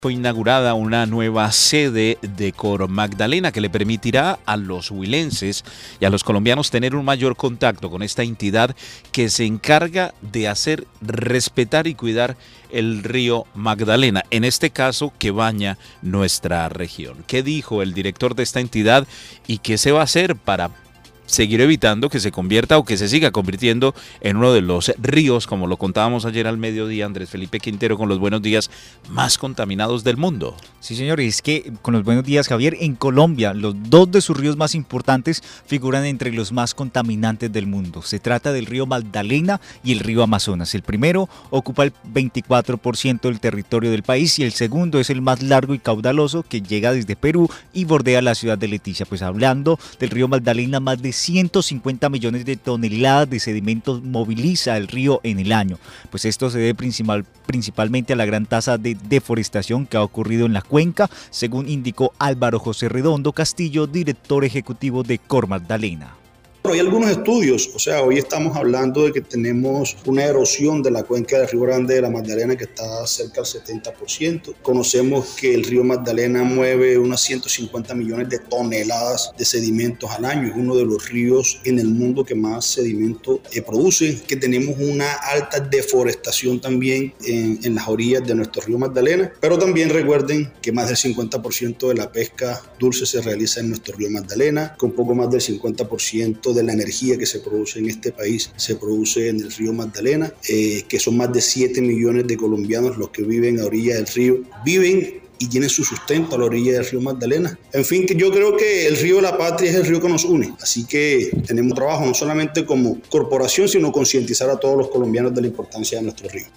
Fue inaugurada una nueva sede de Cor Magdalena que le permitirá a los huilenses y a los colombianos tener un mayor contacto con esta entidad que se encarga de hacer respetar y cuidar el río Magdalena, en este caso que baña nuestra región. ¿Qué dijo el director de esta entidad y qué se va a hacer para seguir evitando que se convierta o que se siga convirtiendo en uno de los ríos, como lo contábamos ayer al mediodía, Andrés Felipe Quintero, con los buenos días, más contaminados del mundo? Sí, señor, y es que con los buenos días, Javier, en Colombia, los dos de sus ríos más importantes figuran entre los más contaminantes del mundo. Se trata del río Magdalena y el río Amazonas. El primero ocupa el 24% del territorio del país y el segundo es el más largo y caudaloso, que llega desde Perú y bordea la ciudad de Leticia. Pues hablando del río Magdalena, más de 150 millones de toneladas de sedimentos moviliza el río en el año. Pues esto se debe principalmente a la gran tasa de deforestación que ha ocurrido en la cuenca, según indicó Álvaro José Redondo Castillo, director ejecutivo de Cor Magdalena. Hay algunos estudios, hoy estamos hablando de que tenemos una erosión de la cuenca del Río Grande de la Magdalena que está cerca del 70%. Conocemos que el río Magdalena mueve unas 150 millones de toneladas de sedimentos al año. Es uno de los ríos en el mundo que más sedimento produce, que tenemos una alta deforestación también en las orillas de nuestro río Magdalena. Pero también recuerden que más del 50% de la pesca dulce se realiza en nuestro río Magdalena, con poco más del 50% de la energía que se produce en este país se produce en el río Magdalena, que son más de 7 millones de colombianos los que viven a orilla del río, viven y tienen su sustento a la orilla del río Magdalena. En fin, que yo creo que el río de la patria es el río que nos une, así que tenemos trabajo no solamente como corporación, sino concientizar a todos los colombianos de la importancia de nuestro río.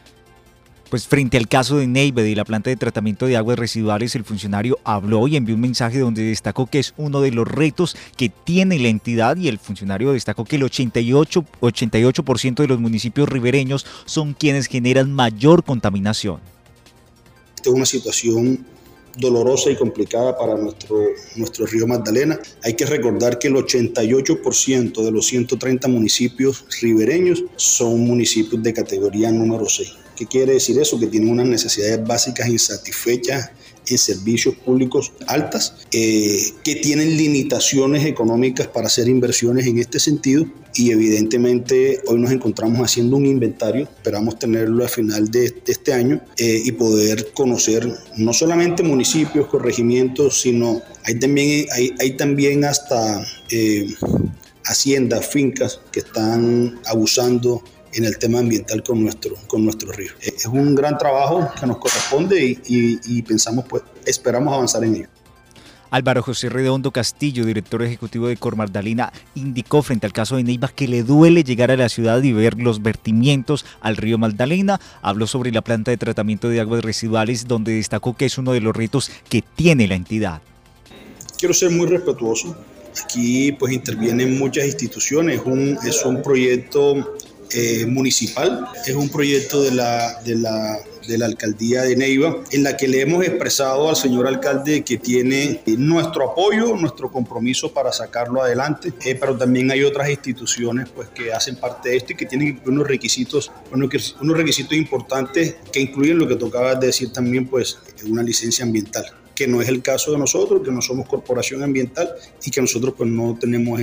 Pues frente al caso de Neiva y la planta de tratamiento de aguas residuales, el funcionario habló y envió un mensaje donde destacó que es uno de los retos que tiene la entidad, y el funcionario destacó que el 88% de los municipios ribereños son quienes generan mayor contaminación. Esta es una situación dolorosa y complicada para nuestro río Magdalena. Hay que recordar que el 88% de los 130 municipios ribereños son municipios de categoría número 6. ¿Qué quiere decir eso? Que tienen unas necesidades básicas insatisfechas en servicios públicos altas, que tienen limitaciones económicas para hacer inversiones en este sentido, y evidentemente hoy nos encontramos haciendo un inventario, esperamos tenerlo al final de este año y poder conocer no solamente municipios, corregimientos, sino hay también hasta haciendas, fincas que están abusando en el tema ambiental con nuestro río. Es un gran trabajo que nos corresponde y esperamos avanzar en ello. Álvaro José Redondo Castillo, director ejecutivo de Cor Magdalena, indicó frente al caso de Neiva que le duele llegar a la ciudad y ver los vertimientos al río Magdalena. Habló sobre la planta de tratamiento de aguas residuales, donde destacó que es uno de los retos que tiene la entidad. Quiero ser muy respetuoso. Aquí pues intervienen muchas instituciones. Es un proyecto municipal, es un proyecto de la alcaldía de Neiva, en la que le hemos expresado al señor alcalde que tiene nuestro apoyo, nuestro compromiso para sacarlo adelante, pero también hay otras instituciones pues que hacen parte de esto y que tienen unos requisitos importantes, que incluyen lo que tocaba de decir también, pues una licencia ambiental, que no es el caso de nosotros, que no somos corporación ambiental y que nosotros pues no tenemos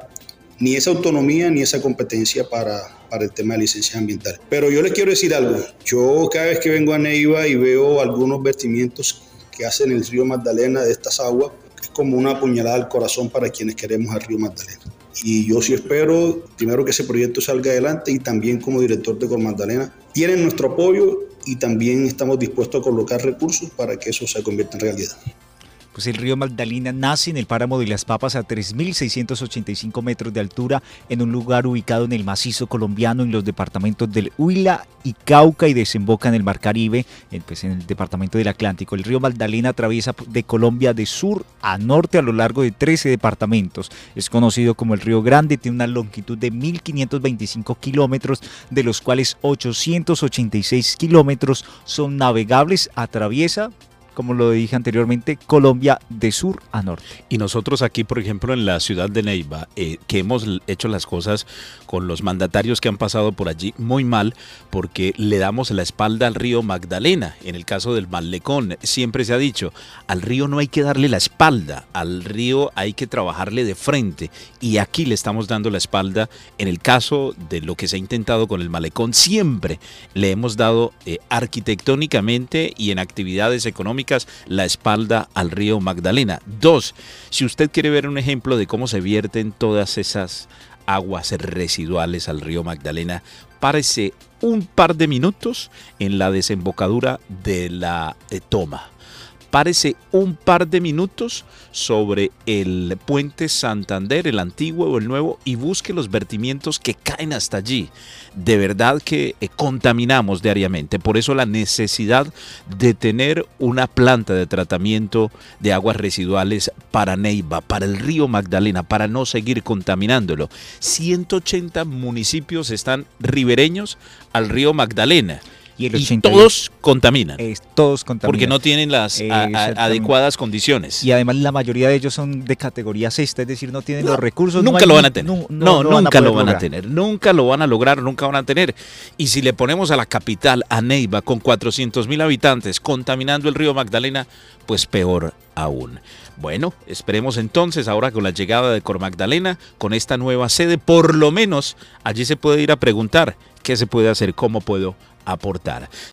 ni esa autonomía ni esa competencia para el tema de licencias ambientales. Pero yo les quiero decir algo. Yo cada vez que vengo a Neiva y veo algunos vertimientos que hacen el río Magdalena de estas aguas, es como una puñalada al corazón para quienes queremos al río Magdalena. Y yo sí espero, primero, que ese proyecto salga adelante, y también como director de Cor Magdalena tienen nuestro apoyo y también estamos dispuestos a colocar recursos para que eso se convierta en realidad. Pues el río Magdalena nace en el páramo de Las Papas a 3.685 metros de altura, en un lugar ubicado en el macizo colombiano en los departamentos del Huila y Cauca, y desemboca en el Mar Caribe, en el departamento del Atlántico. El río Magdalena atraviesa de Colombia de sur a norte a lo largo de 13 departamentos. Es conocido como el Río Grande, tiene una longitud de 1.525 kilómetros, de los cuales 886 kilómetros son navegables. Atraviesa, como lo dije anteriormente, Colombia de sur a norte. Y nosotros aquí, por ejemplo, en la ciudad de Neiva, que hemos hecho las cosas con los mandatarios que han pasado por allí muy mal, porque le damos la espalda al río Magdalena. En el caso del Malecón, siempre se ha dicho, al río no hay que darle la espalda, al río hay que trabajarle de frente. Y aquí le estamos dando la espalda. En el caso de lo que se ha intentado con el Malecón, siempre le hemos dado arquitectónicamente y en actividades económicas la espalda al río Magdalena. 2. Si usted quiere ver un ejemplo de cómo se vierten todas esas aguas residuales al río Magdalena, párese un par de minutos en la desembocadura de la Toma. Párese un par de minutos sobre el puente Santander, el antiguo o el nuevo, y busque los vertimientos que caen hasta allí. De verdad que contaminamos diariamente. Por eso la necesidad de tener una planta de tratamiento de aguas residuales para Neiva, para el río Magdalena, para no seguir contaminándolo. 180 municipios están ribereños al río Magdalena. Y todos contaminan. Todos contaminan. Porque no tienen las adecuadas condiciones. Y además la mayoría de ellos son de categoría sexta, es decir, no tienen los recursos. Nunca lo van a tener. Nunca lo van a tener. Nunca lo van a lograr, nunca van a tener. Y si le ponemos a la capital, a Neiva, con 400.000 habitantes, contaminando el río Magdalena, pues peor aún. Bueno, esperemos entonces ahora con la llegada de Cormagdalena, con esta nueva sede, por lo menos allí se puede ir a preguntar qué se puede hacer, cómo puedo aportar.